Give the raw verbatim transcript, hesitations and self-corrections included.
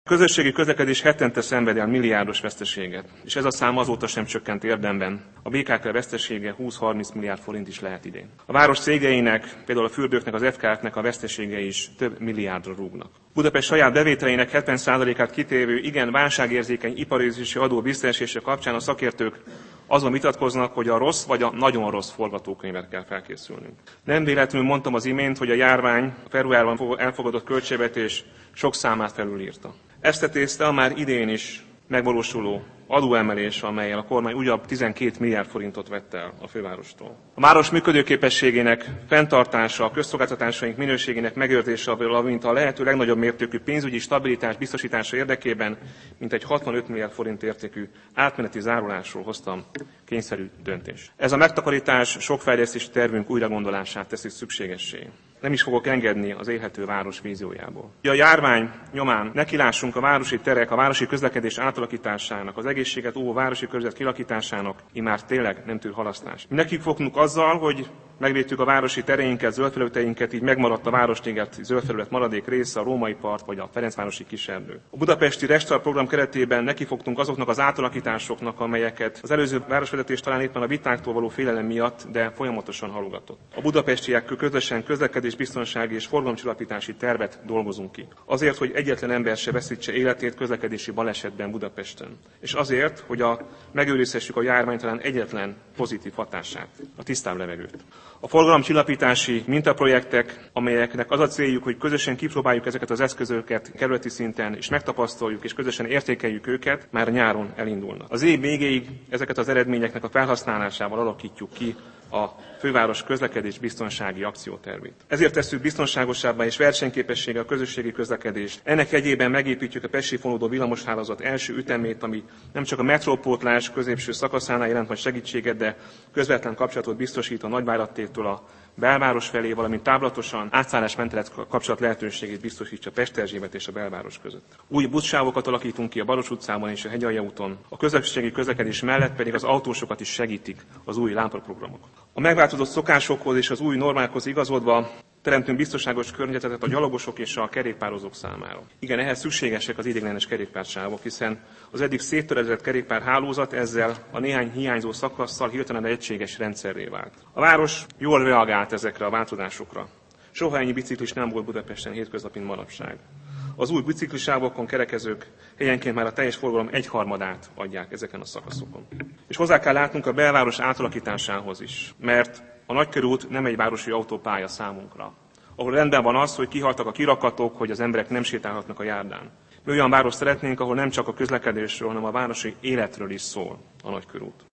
A közösségi közlekedés hetente szenved el milliárdos veszteséget, és ez a szám azóta sem csökkent érdemben. A bé ká ká vesztesége húsz-harminc milliárd forint is lehet idén. A város cégeinek, például a fürdőknek, az ef ká ef-nek a veszteségei is több milliárdra rúgnak. Budapest saját bevételeinek hetven százalékát kitévő igen válságérzékeny iparüzési adó visszaesése kapcsán a szakértők azon vitatkoznak, hogy a rossz vagy a nagyon rossz forgatókönyvet kell felkészülnünk. Nem véletlenül mondtam az imént, hogy a járvány, a februárban elfogadott költségvetés sok számát felülírta. Ezt tetézte a már idén is megvalósuló adóemelés, amellyel a kormány újabb tizenkét milliárd forintot vett el a fővárostól. A város működőképességének fenntartása, a közszolgáltatásaink minőségének megőrzése, valamint a lehető legnagyobb mértékű pénzügyi stabilitás biztosítása érdekében mintegy hatvanöt milliárd forint értékű átmeneti zárulásról hoztam kényszerű döntést. Ez a megtakarítás sok fejlesztési tervünk újragondolását teszi szükségessé. Nem is fogok engedni az élhető város víziójából. A járvány nyomán nekilássunk a városi terek, a városi közlekedés átalakításának, az egészséget óvó városi körzet kilakításának, immár tényleg nem tűr halasztást. Nekik fogunk azzal, hogy megvédtük a városi tereinket, zöldfelületeinket, így megmaradt a Városliget zöldfelület maradék része, a Római part vagy a Ferencvárosi kiserdő. A budapesti Restart program keretében nekifogtunk azoknak az átalakításoknak, amelyeket az előző városvezetés talán éppen a vitáktól való félelem miatt, de folyamatosan halogatott. A budapestiek közösen közlekedés biztonsági és forgalomcsillapítási tervet dolgozunk ki. Azért, hogy egyetlen ember se veszítse életét közlekedési balesetben Budapesten. És azért, hogy a, megőrizhessük a járvány talán egyetlen pozitív hatását, a tisztább levegőt. A forgalomcsillapítási mintaprojektek, amelyeknek az a céljuk, hogy közösen kipróbáljuk ezeket az eszközöket kerületi szinten, és megtapasztaljuk, és közösen értékeljük őket, már nyáron elindulnak. Az év végéig ezeket az eredményeknek a felhasználásával alakítjuk ki a főváros közlekedés biztonsági akciótervét. Ezért tesszük biztonságosabbá és versenyképességgel a közösségi közlekedést. Ennek egyében megépítjük a pesti fonódó villamoshálózat első ütemét, ami nem csak a metrópótlás középső szakaszánál jelent majd segítséget, de közvetlen kapcsolatot biztosít a Nagyváradtétől a belváros felé, valamint távlatosan átszállásmentes kapcsolat lehetőségét biztosítja Pest Erzsébet és a belváros között. Új buszsávokat alakítunk ki a Baros utcában és a Hegyalja úton, a közösségi közlekedés mellett pedig az autósokat is segítik az új lámpaprogramok. A megváltozott szokásokhoz és az új normákhoz igazodva teremtünk biztonságos környezetet a gyalogosok és a kerékpározók számára. Igen, ehhez szükségesek az ideiglenes kerékpársávok, hiszen az eddig széttöredezett kerékpárhálózat ezzel a néhány hiányzó szakasszal hirtelen egységes rendszerré vált. A város jól reagált ezekre a változásokra. Soha ennyi biciklis nem volt Budapesten hétköznapi manapság. Az új biciklisávokon kerekezők helyenként már a teljes forgalom egyharmadát adják ezeken a szakaszokon. És hozzá kell látnunk a belváros átalakításához is, mert a Nagykörút nem egy városi autópálya számunkra, ahol rendben van az, hogy kihaltak a kirakatok, hogy az emberek nem sétálhatnak a járdán. Mi olyan város szeretnénk, ahol nem csak a közlekedésről, hanem a városi életről is szól a Nagykörút.